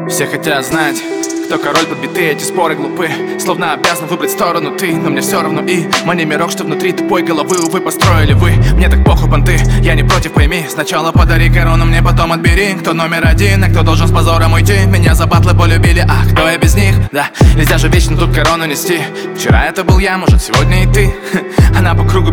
Все хотят знать, кто король под биты, эти споры глупы. Словно обязан выбрать сторону ты, но мне все равно и мне мирок, что внутри тупой головы, увы, построили вы. Мне так похуй, понты, я не против, пойми. Сначала подари корону, мне потом отбери. Кто номер один, а кто должен с позором уйти. Меня за батлы полюбили, а кто я без них? Да, нельзя же вечно тут корону нести. Вчера это был я, может сегодня и ты. Она по кругу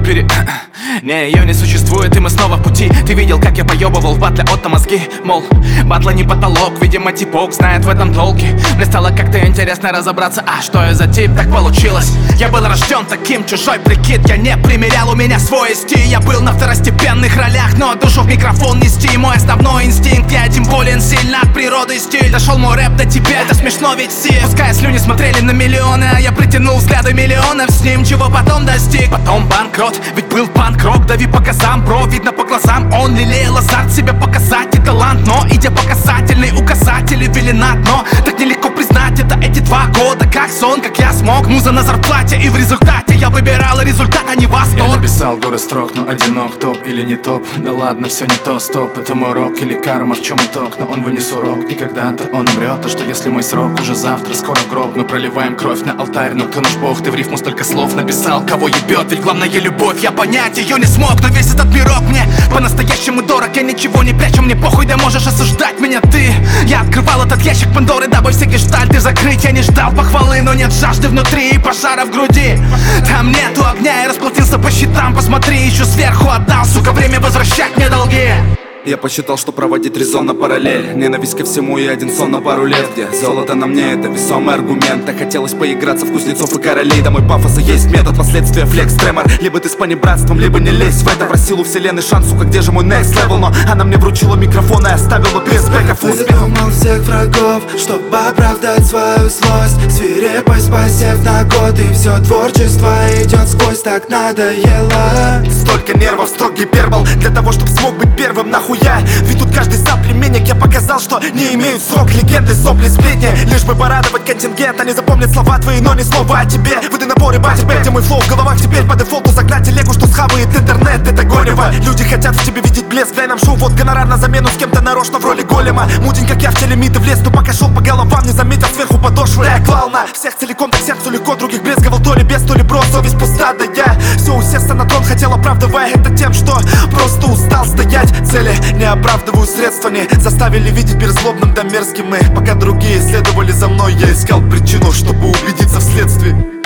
Не, ее не существует, и мы снова в пути. Ты видел, как я поебывал в батле Отто мозги? Мол, батла не потолок, видимо типок знает в этом толки. Мне стало как-то интересно разобраться, а что я за тип, так получилось. Я был рожден таким, чужой прикид я не примерял, у меня свой стиль. Я был на второстепенных ролях, но душу в микрофон нести мой основной инстинкт. Я тем более сильно от природы стиль. Дошел мой рэп до тебя, это смешно ведь все. Пускай слюни смотрели на миллионы, а я притянул взгляды миллионов с ним. Чего потом достиг? Потом банкрот, ведь был панк-рок. Дави по газам, бро, видно по глазам. Он лелеял азарт себя показать и талант. Но идя по касательной, указатели вели на дно. Так нелегко признать это эти 2 года. Как сон, как я смог, муза на зарплате. И в результате я выбирал результат, а не восторг. Я написал горы строк, но одинок, топ или не топ. Да ладно, все не то, стоп. Это мой рок или карма, в чем итог? Но он вынес урок, и когда-то он умрет. То что если мой срок уже завтра, скоро гроб. Мы проливаем кровь на алтарь, но кто наш бог? Ты в рифму столько слов написал, кого ебет. Ведь главное любовь, я понять ее не смог. Но весь этот мирок мне по-настоящему дорог. Я ничего не прячу, мне похуй, да можешь осуждать меня ты. Я открывал этот ящик Пандоры, дабы все гештальты закрыть. Я не ждал похвалы, но нет жажды внутри и пожара в груди. Там нету огня, я расплатился по счетам. Посмотри, еще сверху отдал, сука, время возвращать мне долги. Я посчитал, что проводить резонно параллель. Ненависть ко всему и один сон на пару лет. Где золото на мне, это весомый аргумент. Так хотелось поиграться в кузнецов и королей. Да мой пафоса есть метод, последствия флекс, тремор. Либо ты с понебратством, либо не лезь в это. Просил у вселенной шанс, сука, где же мой next level? Но она мне вручила микрофон и оставила без бэков успех. Придумал всех врагов, чтобы оправдать свою злость. Свирепость посев на год, и все творчество идет сквозь, так надоело. Столько нервов, строг гипербол для того, чтобы смог быть первым, нахуй я. Ведь тут каждый соплеменник, я показал, что не имеют срок. Легенды, сопли, сплетни, лишь бы порадовать контингент. Они запомнят слова твои, но не слова о тебе. Выдай наборы, батя, где мой флоу в головах теперь по дефолту. Загнать телегу, что схавает интернет, это горево. Люди хотят в тебе видеть блеск, дай нам шоу, вот гонорар на замену. С кем-то нарочно в роли голема. Мудень, как я, в телемиты влез, но пока шел по головам, не заметил сверху подошвы. Я клал на всех целиком, так сердцу легко. Других брезговал, то ли без, то ли бро. Совесть пуста, да я все усесться на трон хотел, оправдывая это тем, что просто устал стоять. Цели не оправдываю, средства не заставили видеть мир злобным да мерзким. И пока другие следовали за мной, я искал причину, чтобы убедиться в следствии.